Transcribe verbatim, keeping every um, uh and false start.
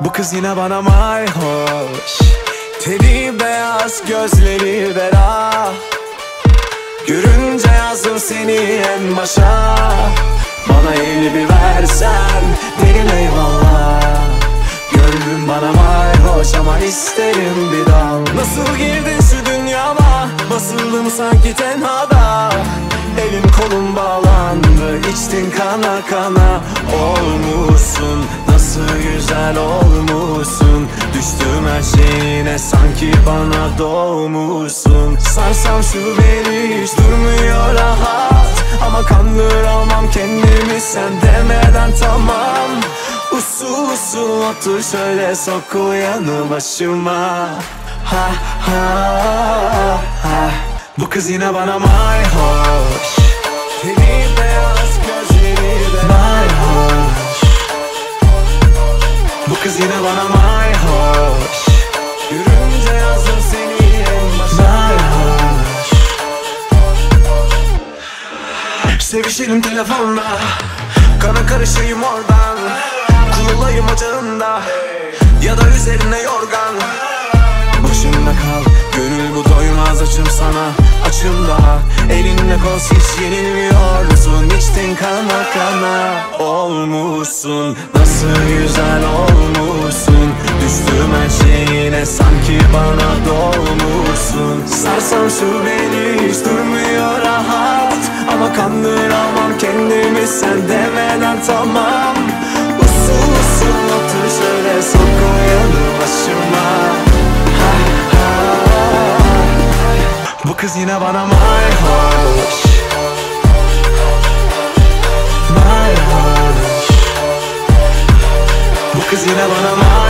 Bu kız yine bana mayhoş. Teni beyaz, gözleri bera. Görünce yazdım seni en başa. Bana eli bir versen derim eyvallah. Gönlüm bana mayhoş ama isterim bir dal. Nasıl girdin şu dünyama? Basıldım sanki tenhada. Elin kolun bağlandı, içtin kana kana. Olmuşsun, nasıl güzel olmuşsun. Düştüm her şeyine, sanki bana doğmuşsun. Sarsam şu beni, hiç durmuyor rahat. Ama kandıramam kendimi sen demeden tamam. Usul usul otur şöyle, sok o yanı başıma. Ha ha ha. Bu kız yine bana mayhoş. Teni beyaz, gözleri de mayhoş. Bu kız yine bana mayhoş. Görünce yazdım seni en başa. Mayhoş. Sevişelim telefonla, kana karışayım oradan. Kululayım ocağında, ya da üzerine yorgan. Başımda kal, gönül bu doymaz, açım sana. Açım daha, elinle koz, hiç yenilmiyorsun. İçtin kana kana, olmuşsun. Nasıl güzel olmuşsun. Düştüm her şeyine, sanki bana doğmuşsun. Sarsam şu beni, hiç durmuyor rahat. Ama kandıramam kendimi sen demeden tamam. Usul usul otur şöyle, sok o yanı başıma. Ha ha. Bu kız yine bana mayhoş. Mayhoş. Bu kız yine bana mayhoş.